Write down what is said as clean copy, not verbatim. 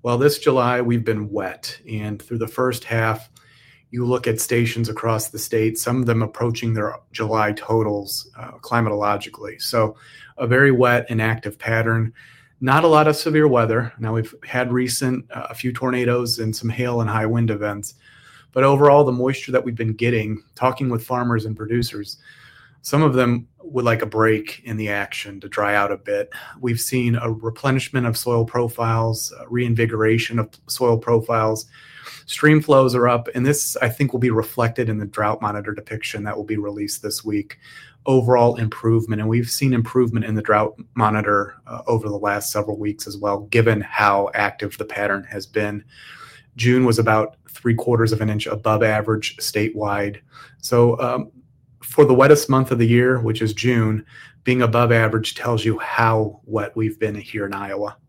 Well, this July we've been wet, and through the first half, you look at stations across the state, some of them approaching their July totals climatologically. So, a very wet and active pattern. Not a lot of severe weather. Now, we've had a few tornadoes and some hail and high wind events, but overall, the moisture that we've been getting, talking with farmers and producers, some of them would like a break in the action to dry out a bit. We've seen a replenishment of soil profiles, reinvigoration of soil profiles. Stream flows are up, and this, I think, will be reflected in the drought monitor depiction that will be released this week. Overall improvement, and we've seen improvement in the drought monitor over the last several weeks as well, given how active the pattern has been. June was about 3/4 of an inch above average statewide. So, for the wettest month of the year, which is June, being above average tells you how wet we've been here in Iowa.